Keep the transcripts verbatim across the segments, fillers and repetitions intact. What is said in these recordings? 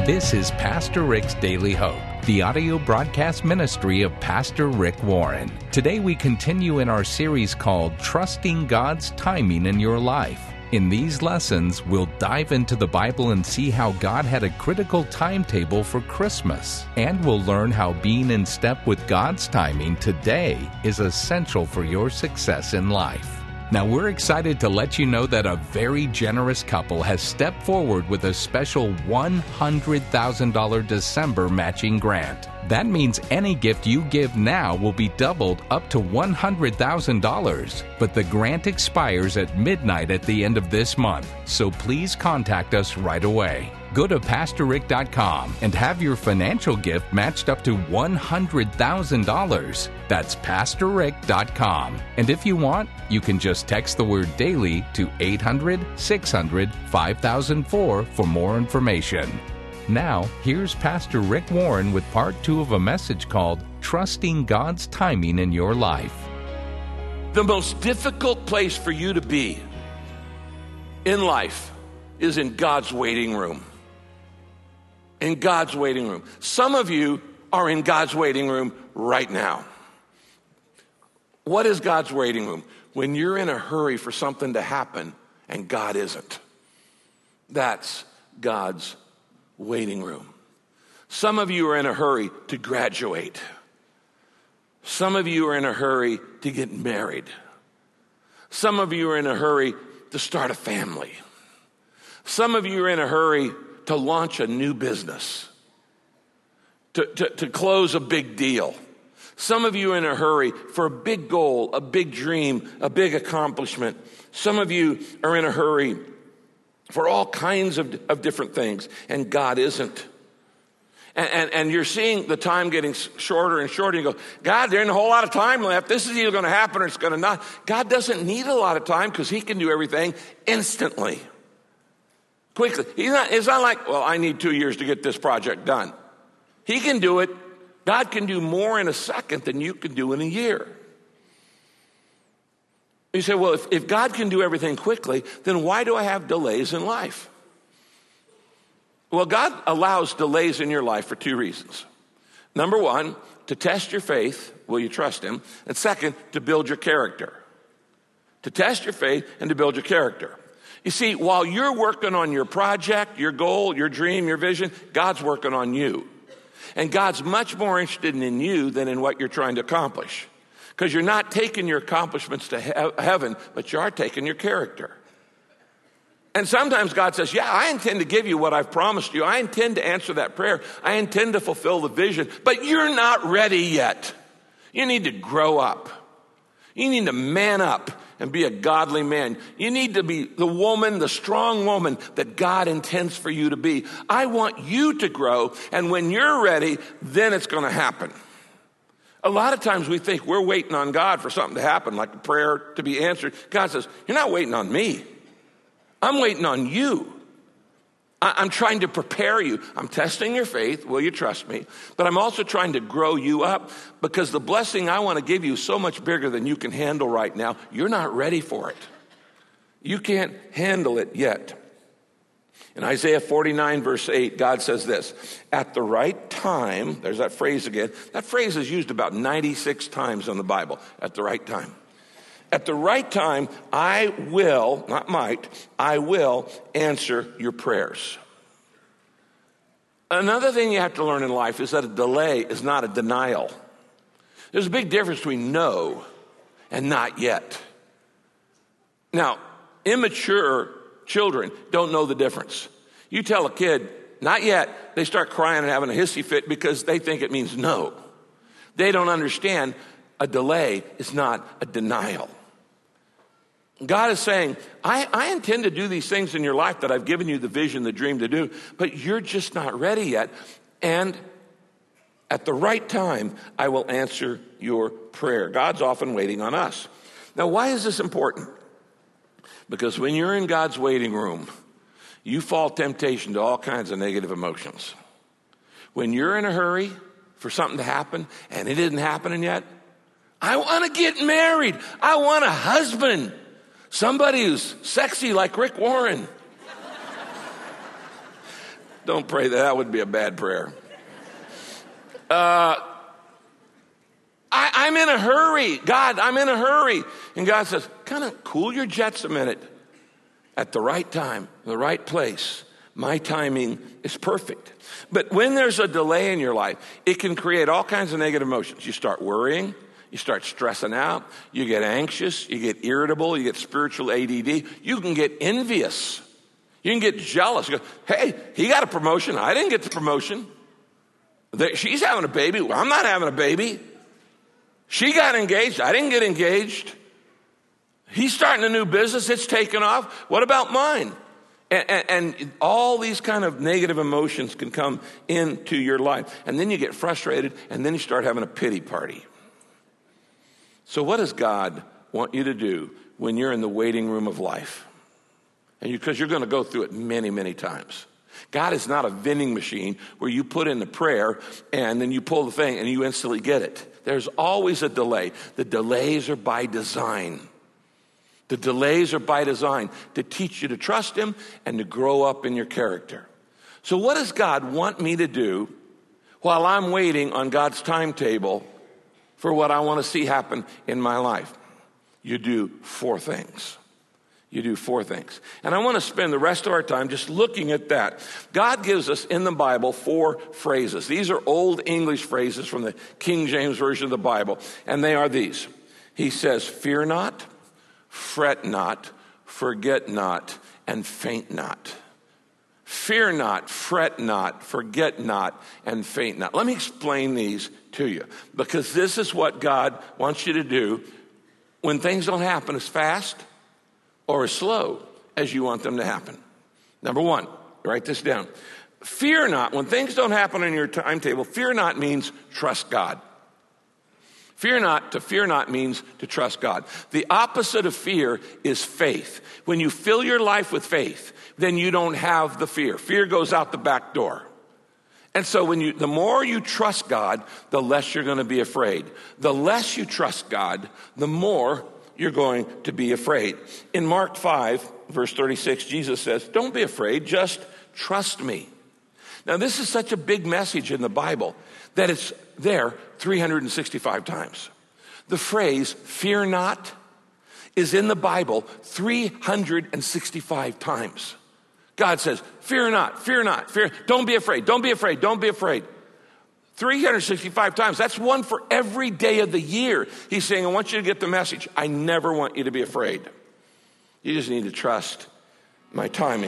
This is Pastor Rick's Daily Hope, the audio broadcast ministry of Pastor Rick Warren. Today we continue in our series called Trusting God's Timing in Your Life. In these lessons, we'll dive into the Bible and see how God had a critical timetable for Christmas. And we'll learn how being in step with God's timing today is essential for your success in life. Now, we're excited to let you know that a very generous couple has stepped forward with a special one hundred thousand dollars December matching grant. That means any gift you give now will be doubled up to one hundred thousand dollars. But the grant expires at midnight at the end of this month, so please contact us right away. Go to pastor rick dot com and have your financial gift matched up to one hundred thousand dollars. That's pastor rick dot com. And if you want, you can just text the word daily to eight hundred, six hundred, five thousand four for more information. Now, here's Pastor Rick Warren with part two of a message called Trusting God's Timing in Your Life. The most difficult place for you to be in life is in God's waiting room. In God's waiting room. Some of you are in God's waiting room right now. What is God's waiting room? When you're in a hurry for something to happen and God isn't. That's God's waiting room. Some of you are in a hurry to graduate. Some of you are in a hurry to get married. Some of you are in a hurry to start a family. Some of you are in a hurry to launch a new business, to, to, to close a big deal. Some of you are in a hurry for a big goal, a big dream, a big accomplishment. Some of you are in a hurry for all kinds of, of different things, and God isn't. And, and, and you're seeing the time getting shorter and shorter. You go, God, there ain't a whole lot of time left. This is either going to happen or it's going to not. God doesn't need a lot of time because he can do everything instantly. Quickly. He's not, it's not like, well, I need two years to get this project done. He can do it. God can do more in a second than you can do in a year. You say, well, if, if God can do everything quickly, then why do I have delays in life? Well, God allows delays in your life for two reasons. Number one, to test your faith, will you trust him? And second, to build your character. To test your faith and to build your character. You see, while you're working on your project, your goal, your dream, your vision, God's working on you. And God's much more interested in you than in what you're trying to accomplish. Because you're not taking your accomplishments to he- heaven, but you are taking your character. And sometimes God says, yeah, I intend to give you what I've promised you. I intend to answer that prayer. I intend to fulfill the vision. But you're not ready yet. You need to grow up. You need to man up and be a godly man. You need to be the woman, the strong woman that God intends for you to be. I want you to grow, and when you're ready, then it's going to happen. A lot of times we think we're waiting on God for something to happen, like a prayer to be answered. God says, you're not waiting on me. I'm waiting on you. I'm trying to prepare you. I'm testing your faith. Will you trust me? But I'm also trying to grow you up because the blessing I want to give you is so much bigger than you can handle right now. You're not ready for it. You can't handle it yet. In Isaiah forty-nine, verse eight, God says this, at the right time, there's that phrase again. That phrase is used about ninety-six times in the Bible, at the right time. At the right time, I will, not might, I will answer your prayers. Another thing you have to learn in life is that a delay is not a denial. There's a big difference between no and not yet. Now, immature children don't know the difference. You tell a kid, not yet, they start crying and having a hissy fit because they think it means no. They don't understand a delay is not a denial. God is saying, I, I intend to do these things in your life that I've given you the vision, the dream to do, but you're just not ready yet. And at the right time, I will answer your prayer. God's often waiting on us. Now, why is this important? Because when you're in God's waiting room, you fall temptation to all kinds of negative emotions. When you're in a hurry for something to happen and it isn't happening yet, I want to get married. I want a husband. Somebody who's sexy like Rick Warren. Don't pray that. That would be a bad prayer. Uh, I, I'm in a hurry. God, I'm in a hurry. And God says, kind of cool your jets a minute. At the right time, the right place. My timing is perfect. But when there's a delay in your life, it can create all kinds of negative emotions. You start worrying. You start stressing out. You get anxious. You get irritable. You get spiritual A D D. You can get envious. You can get jealous. You go, hey, he got a promotion. I didn't get the promotion. She's having a baby. Well, I'm not having a baby. She got engaged. I didn't get engaged. He's starting a new business. It's taken off. What about mine? And, and, and all these kind of negative emotions can come into your life. And then you get frustrated, and then you start having a pity party. So what does God want you to do when you're in the waiting room of life? And because you, you're going to go through it many, many times. God is not a vending machine where you put in the prayer and then you pull the thing and you instantly get it. There's always a delay. The delays are by design. The delays are by design to teach you to trust him and to grow up in your character. So what does God want me to do while I'm waiting on God's timetable for what I want to see happen in my life? You do four things. You do four things. And I want to spend the rest of our time just looking at that. God gives us in the Bible four phrases. These are old English phrases from the King James Version of the Bible. And they are these. He says, fear not, fret not, forget not, and faint not. Fear not, fret not, forget not, and faint not. Let me explain these to you, because this is what God wants you to do when things don't happen as fast or as slow as you want them to happen. Number one, write this down. Fear not. When things don't happen on your timetable, fear not means trust God. Fear not, to fear not means to trust God. The opposite of fear is faith. When you fill your life with faith, then you don't have the fear. Fear goes out the back door. And so when you, the more you trust God, the less you're going to be afraid. The less you trust God, the more you're going to be afraid. In Mark five, verse thirty-six, Jesus says, don't be afraid, just trust me. Now, this is such a big message in the Bible that it's there three hundred sixty-five times. The phrase, fear not, is in the Bible three hundred sixty-five times. God says, fear not, fear not, fear, don't be afraid, don't be afraid, don't be afraid. three hundred sixty-five times. That's one for every day of the year. He's saying, I want you to get the message. I never want you to be afraid. You just need to trust my timing.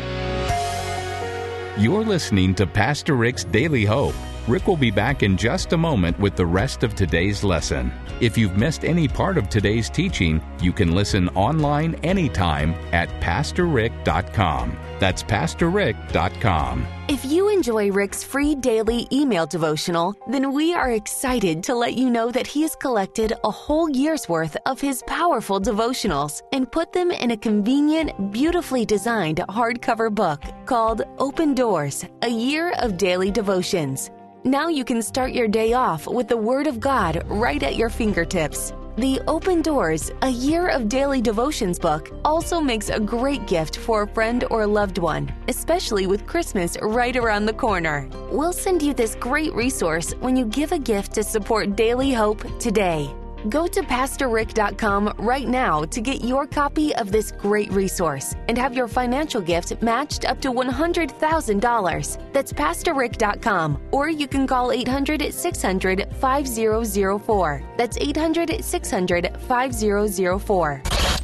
You're listening to Pastor Rick's Daily Hope. Rick will be back in just a moment with the rest of today's lesson. If you've missed any part of today's teaching, you can listen online anytime at pastor rick dot com. That's pastor rick dot com. If you enjoy Rick's free daily email devotional, then we are excited to let you know that he has collected a whole year's worth of his powerful devotionals and put them in a convenient, beautifully designed hardcover book called Open Doors, A Year of Daily Devotions. Now you can start your day off with the Word of God right at your fingertips. The Open Doors, A Year of Daily Devotions book also makes a great gift for a friend or loved one, especially with Christmas right around the corner. We'll send you this great resource when you give a gift to support Daily Hope today. Go to pastor rick dot com right now to get your copy of this great resource and have your financial gift matched up to one hundred thousand dollars. That's pastor rick dot com, or you can call eight hundred, six hundred, five zero zero four. That's eight hundred, six hundred, five zero zero four.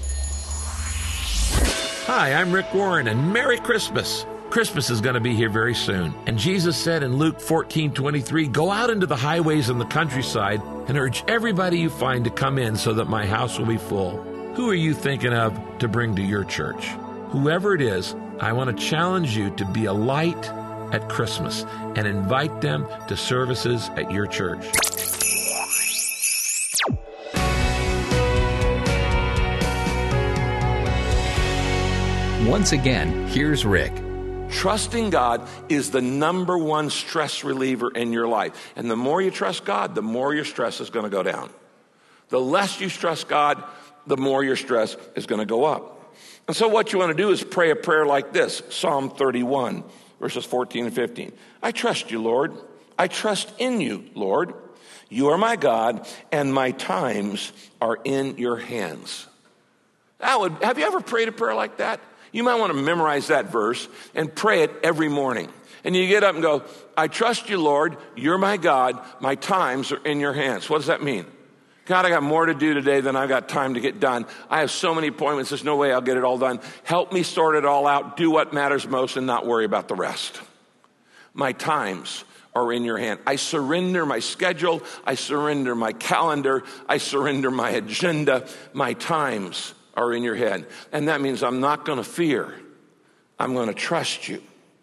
Hi, I'm Rick Warren, and Merry Christmas. Christmas is going to be here very soon. And Jesus said in Luke fourteen twenty-three, go out into the highways and the countryside and urge everybody you find to come in so that my house will be full. Who are you thinking of to bring to your church? Whoever it is, I want to challenge you to be a light at Christmas and invite them to services at your church. Once again, here's Rick. Trusting God is the number one stress reliever in your life. And the more you trust God, the more your stress is going to go down. The less you trust God, the more your stress is going to go up. And so what you want to do is pray a prayer like this, Psalm thirty-one, verses fourteen and fifteen. I trust you, Lord. I trust in you, Lord. You are my God, and my times are in your hands. That would, have you ever prayed a prayer like that? You might want to memorize that verse and pray it every morning. And you get up and go, I trust you, Lord. You're my God. My times are in your hands. What does that mean? God, I got more to do today than I've got time to get done. I have so many appointments. There's no way I'll get it all done. Help me sort it all out. Do what matters most and not worry about the rest. My times are in your hand. I surrender my schedule. I surrender my calendar. I surrender my agenda. My times are in your head. And that means I'm not going to fear. I'm going to trust you.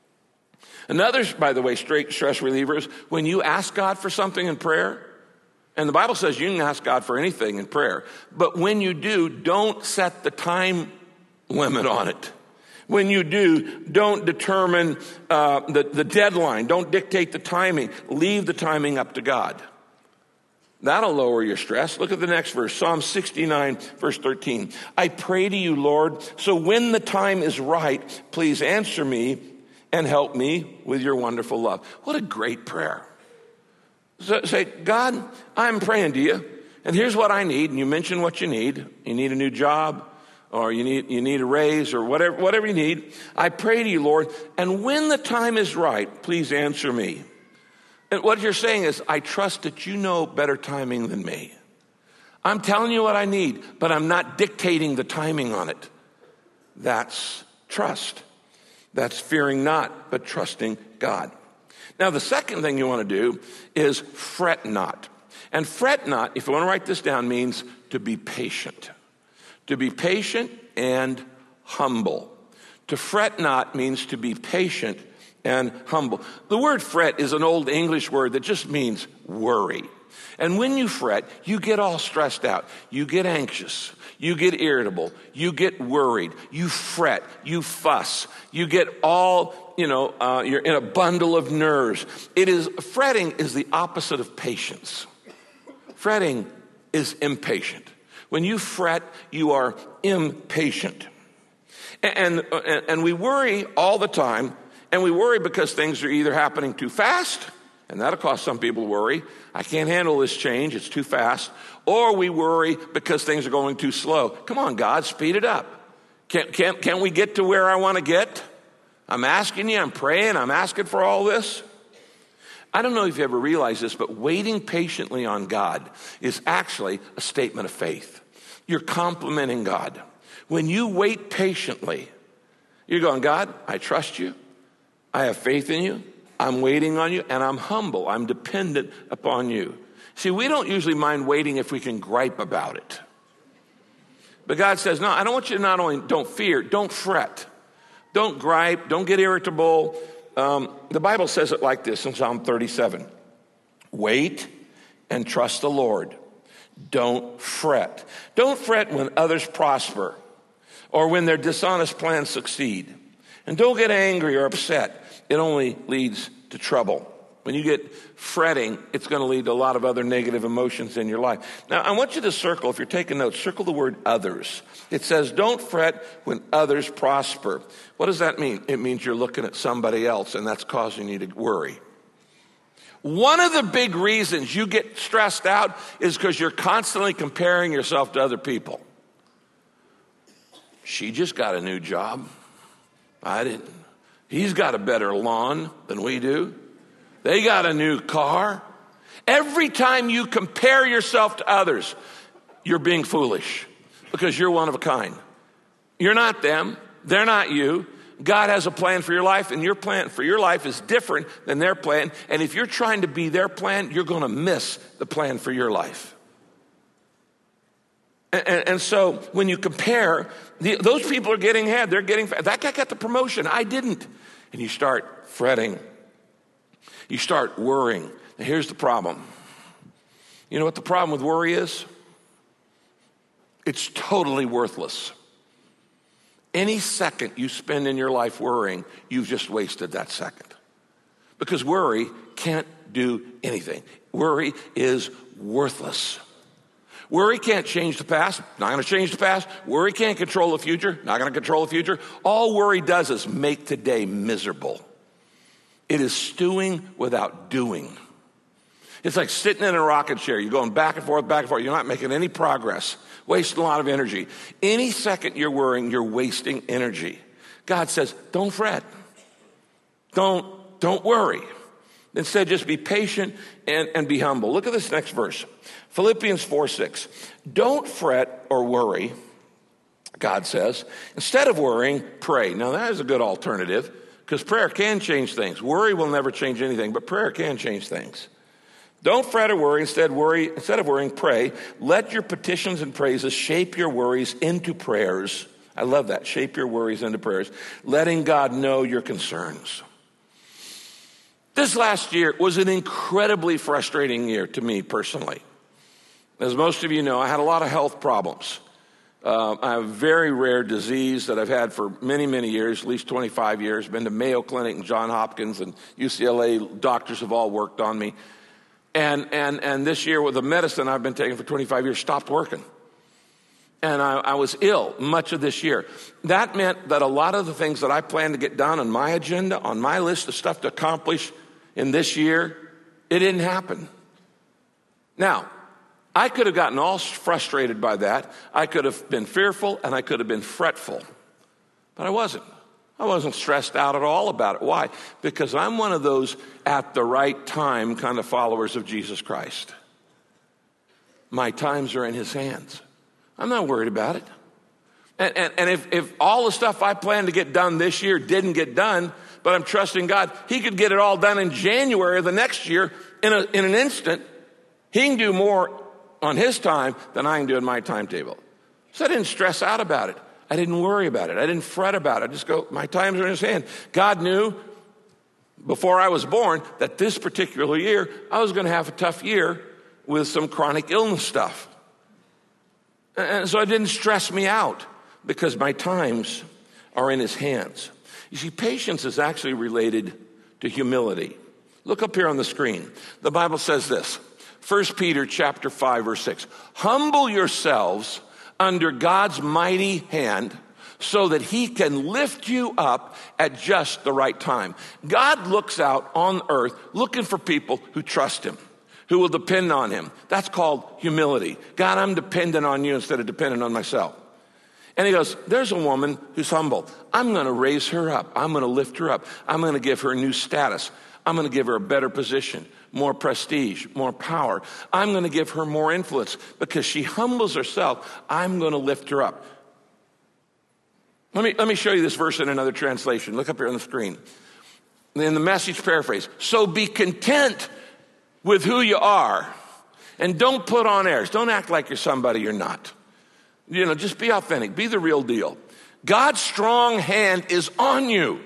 Another, by the way, straight stress reliever is when you ask God for something in prayer, and the Bible says you can ask God for anything in prayer, but when you do, don't set the time limit on it. When you do, don't determine uh, the, the deadline. Don't dictate the timing. Leave the timing up to God. That'll lower your stress. Look at the next verse, Psalm sixty-nine, verse thirteen. I pray to you, Lord, so when the time is right, please answer me and help me with your wonderful love. What a great prayer. So, say, God, I'm praying to you, and here's what I need. And you mention what you need. You need a new job, or you need you need a raise, or whatever whatever you need. I pray to you, Lord, and when the time is right, please answer me. And what you're saying is, I trust that you know better timing than me. I'm telling you what I need, but I'm not dictating the timing on it. That's trust. That's fearing not, but trusting God. Now, the second thing you want to do is fret not. And fret not, if you want to write this down, means to be patient. To be patient and humble. To fret not means to be patient and humble. The word fret is an old English word that just means worry. And when you fret, you get all stressed out. You get anxious. You get irritable. You get worried. You fret. You fuss. You get all, you know, uh, you're in a bundle of nerves. It is, fretting is the opposite of patience. Fretting is impatient. When you fret, you are impatient. And, and, and we worry all the time. And we worry because things are either happening too fast, and that'll cause some people to worry. I can't handle this change. It's too fast. Or we worry because things are going too slow. Come on, God, speed it up. Can, can, can we get to where I want to get? I'm asking you. I'm praying. I'm asking for all this. I don't know if you ever realize this, but waiting patiently on God is actually a statement of faith. You're complimenting God. When you wait patiently, you're going, God, I trust you. I have faith in you. I'm waiting on you, and I'm humble. I'm dependent upon you. See, we don't usually mind waiting if we can gripe about it. But God says, no, I don't want you to not only don't fear, don't fret. Don't gripe. Don't get irritable. Um, the Bible says it like this in Psalm thirty-seven. Wait and trust the Lord. Don't fret. Don't fret when others prosper or when their dishonest plans succeed. And don't get angry or upset. It only leads to trouble. When you get fretting, it's going to lead to a lot of other negative emotions in your life. Now, I want you to circle, if you're taking notes, circle the word others. It says, don't fret when others prosper. What does that mean? It means you're looking at somebody else, and that's causing you to worry. One of the big reasons you get stressed out is because you're constantly comparing yourself to other people. She just got a new job. I didn't. He's got a better lawn than we do. They got a new car. Every time you compare yourself to others, you're being foolish because you're one of a kind. You're not them. They're not you. God has a plan for your life, and your plan for your life is different than their plan. And if you're trying to be their plan, you're going to miss the plan for your life. And, and, and so when you compare, the, those people are getting ahead. They're getting, that guy got the promotion. I didn't. And you start fretting. You start worrying. Now here's the problem. You know what the problem with worry is? It's totally worthless. Any second you spend in your life worrying, you've just wasted that second. Because worry can't do anything. Worry is worthless. Worry can't change the past, not going to change the past. Worry can't control the future, not going to control the future. All worry does is make today miserable. It is stewing without doing. It's like sitting in a rocket chair. You're going back and forth, back and forth. You're not making any progress, wasting a lot of energy. Any second you're worrying, you're wasting energy. God says, don't fret. Don't, don't worry. Instead, just be patient and, and be humble. Look at this next verse. Philippians four six. Don't fret or worry, God says. Instead of worrying, pray. Now, that is a good alternative because prayer can change things. Worry will never change anything, but prayer can change things. Don't fret or worry. Instead, worry. Instead of worrying, pray. Let your petitions and praises shape your worries into prayers. I love that. Shape your worries into prayers. Letting God know your concerns. This last year was an incredibly frustrating year to me personally. As most of you know, I had a lot of health problems. Uh, I have a very rare disease that I've had for many, many years, at least twenty-five years. Been to Mayo Clinic and Johns Hopkins and U C L A. Doctors have all worked on me. And, and, and this year with the medicine I've been taking for twenty-five years stopped working. And I, I was ill much of this year. That meant that a lot of the things that I planned to get done on my agenda, on my list of stuff to accomplish in this year, it didn't happen. Now, I could have gotten all frustrated by that. I could have been fearful and I could have been fretful. But I wasn't. I wasn't stressed out at all about it. Why? Because I'm one of those at the right time kind of followers of Jesus Christ. My times are in his hands. I'm not worried about it. And, and, and if, if all the stuff I planned to get done this year didn't get done, but I'm trusting God, he could get it all done in January of the next year in, a, in an instant. He can do more on his time than I can do in my timetable. So I didn't stress out about it. I didn't worry about it. I didn't fret about it. I just go, my times are in his hand. God knew before I was born that this particular year, I was going to have a tough year with some chronic illness stuff. And so it didn't stress me out because my times are in his hands. You see, patience is actually related to humility. Look up here on the screen. The Bible says this, First Peter chapter five, verse six. Humble yourselves under God's mighty hand so that he can lift you up at just the right time. God looks out on earth looking for people who trust him, who will depend on him. That's called humility. God, I'm dependent on you instead of dependent on myself. And he goes, there's a woman who's humble. I'm going to raise her up. I'm going to lift her up. I'm going to give her a new status. I'm going to give her a better position, more prestige, more power. I'm going to give her more influence because she humbles herself. I'm going to lift her up. Let me, let me show you this verse in another translation. Look up here on the screen. In the Message paraphrase. So be content with who you are and don't put on airs. Don't act like you're somebody you're not. You know, just be authentic. Be the real deal. God's strong hand is on you.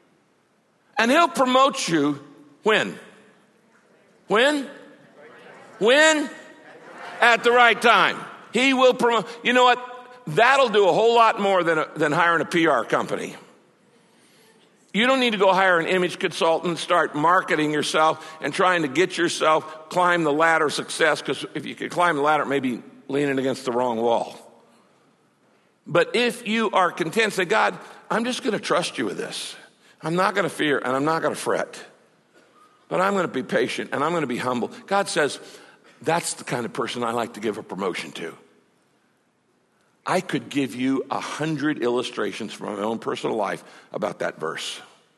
And he'll promote you when? When? When? At the right time. He will promote. You know what? That'll do a whole lot more than, a, than hiring a P R company. You don't need to go hire an image consultant, start marketing yourself and trying to get yourself climb the ladder of success, because if you could climb the ladder, maybe leaning against the wrong wall. But if you are content, say, God, I'm just going to trust you with this. I'm not going to fear and I'm not going to fret. But I'm going to be patient and I'm going to be humble. God says, that's the kind of person I like to give a promotion to. I could give you a hundred illustrations from my own personal life about that verse.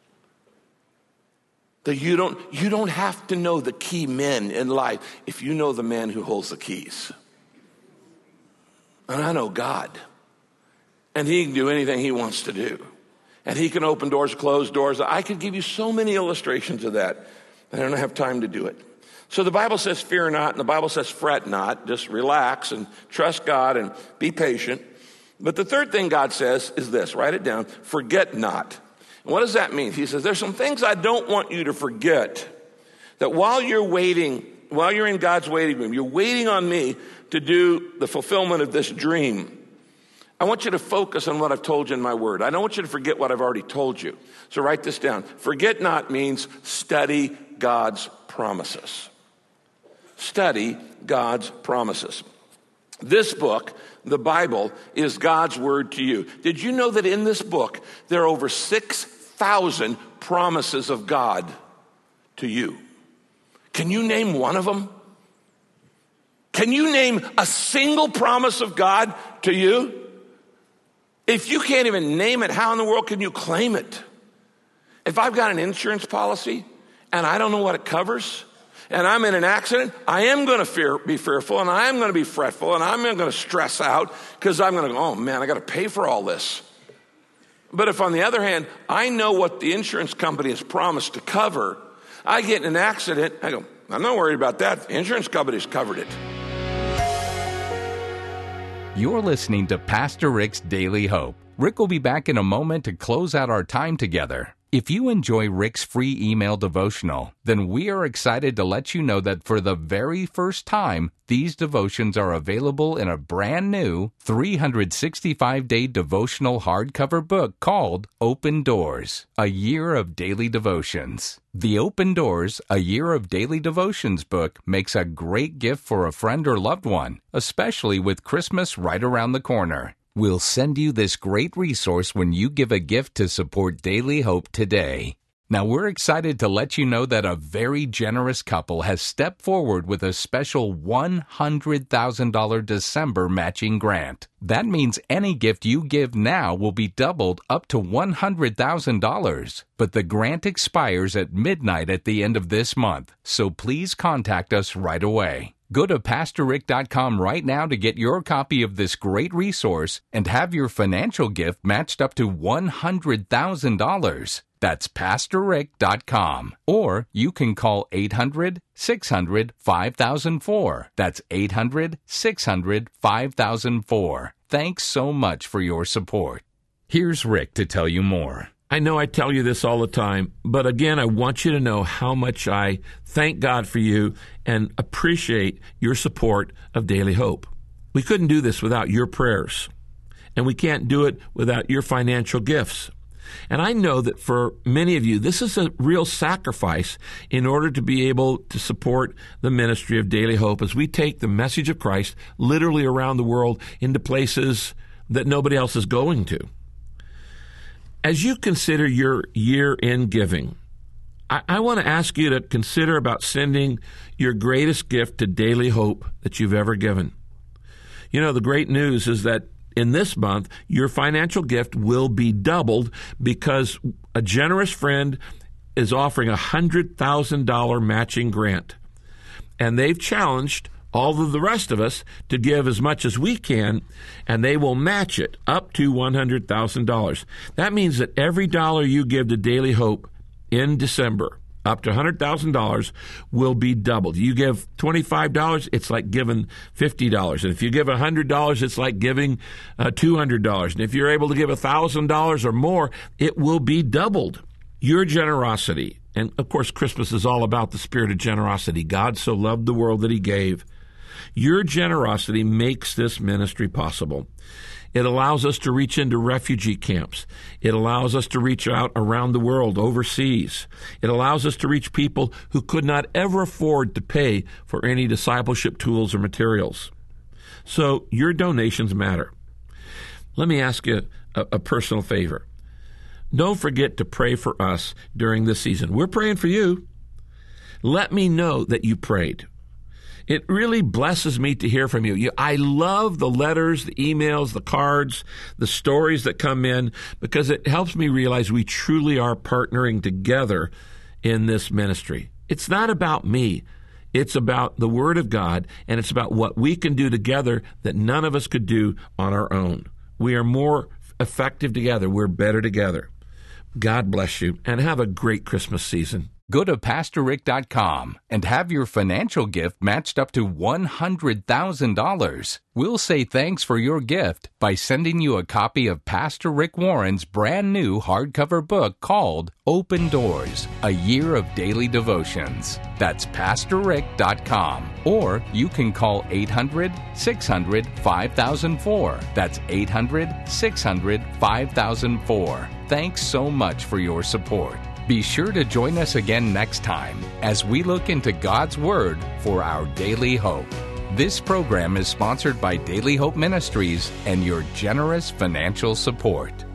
That you don't, you don't have to know the key men in life if you know the man who holds the keys. And I know God. And he can do anything he wants to do. And he can open doors, close doors. I could give you so many illustrations of that. I don't have time to do it. So the Bible says fear not, and the Bible says fret not. Just relax and trust God and be patient. But the third thing God says is this, write it down, forget not. And what does that mean? He says, there's some things I don't want you to forget. That while you're waiting, while you're in God's waiting room, you're waiting on me to do the fulfillment of this dream. I want you to focus on what I've told you in my word. I don't want you to forget what I've already told you. So write this down. Forget not means study God's promises. Study God's promises. This book, the Bible, is God's word to you. Did you know that in this book, there are over six thousand promises of God to you? Can you name one of them? Can you name a single promise of God to you? If you can't even name it, how in the world can you claim it? If I've got an insurance policy and I don't know what it covers, and I'm in an accident, I am going to fear, be fearful, and I am going to be fretful, and I'm going to stress out because I'm going to go, oh man, I got to pay for all this. But if on the other hand, I know what the insurance company has promised to cover, I get in an accident, I go, I'm not worried about that. The insurance company's covered it. You're listening to Pastor Rick's Daily Hope. Rick will be back in a moment to close out our time together. If you enjoy Rick's free email devotional, then we are excited to let you know that for the very first time, these devotions are available in a brand new three hundred sixty-five day devotional hardcover book called Open Doors, A Year of Daily Devotions. The Open Doors, A Year of Daily Devotions book makes a great gift for a friend or loved one, especially with Christmas right around the corner. We'll send you this great resource when you give a gift to support Daily Hope today. Now, we're excited to let you know that a very generous couple has stepped forward with a special one hundred thousand dollars December matching grant. That means any gift you give now will be doubled up to one hundred thousand dollars. But the grant expires at midnight at the end of this month, so please contact us right away. Go to pastor rick dot com right now to get your copy of this great resource and have your financial gift matched up to one hundred thousand dollars. That's pastor rick dot com. Or you can call eight hundred, six hundred, five thousand four. That's eight hundred, six hundred, five thousand four. Thanks so much for your support. Here's Rick to tell you more. I know I tell you this all the time, but again, I want you to know how much I thank God for you and appreciate your support of Daily Hope. We couldn't do this without your prayers, and we can't do it without your financial gifts. And I know that for many of you, this is a real sacrifice in order to be able to support the ministry of Daily Hope as we take the message of Christ literally around the world into places that nobody else is going to. As you consider your year-end giving, I, I want to ask you to consider about sending your greatest gift to Daily Hope that you've ever given. You know, the great news is that in this month, your financial gift will be doubled because a generous friend is offering a one hundred thousand dollars matching grant. And they've challenged all of the rest of us to give as much as we can, and they will match it up to one hundred thousand dollars. That means that every dollar you give to Daily Hope in December, up to one hundred thousand dollars, will be doubled. You give twenty-five dollars, it's like giving fifty dollars. And if you give one hundred dollars, it's like giving uh, two hundred dollars. And if you're able to give one thousand dollars or more, it will be doubled. Your generosity, and of course Christmas is all about the spirit of generosity. God so loved the world that he gave. Your generosity makes this ministry possible. It allows us to reach into refugee camps. It allows us to reach out around the world, overseas. It allows us to reach people who could not ever afford to pay for any discipleship tools or materials. So your donations matter. Let me ask you a, a personal favor. Don't forget to pray for us during this season. We're praying for you. Let me know that you prayed. It really blesses me to hear from you. you. I love the letters, the emails, the cards, the stories that come in, because it helps me realize we truly are partnering together in this ministry. It's not about me. It's about the Word of God, and it's about what we can do together that none of us could do on our own. We are more effective together. We're better together. God bless you, and have a great Christmas season. Go to pastor rick dot com and have your financial gift matched up to one hundred thousand dollars. We'll say thanks for your gift by sending you a copy of Pastor Rick Warren's brand new hardcover book called Open Doors, A Year of Daily Devotions. That's pastor rick dot com. Or you can call eight hundred, six hundred, five thousand four. That's eight hundred, six hundred, five thousand four. Thanks so much for your support. Be sure to join us again next time as we look into God's Word for our daily hope. This program is sponsored by Daily Hope Ministries and your generous financial support.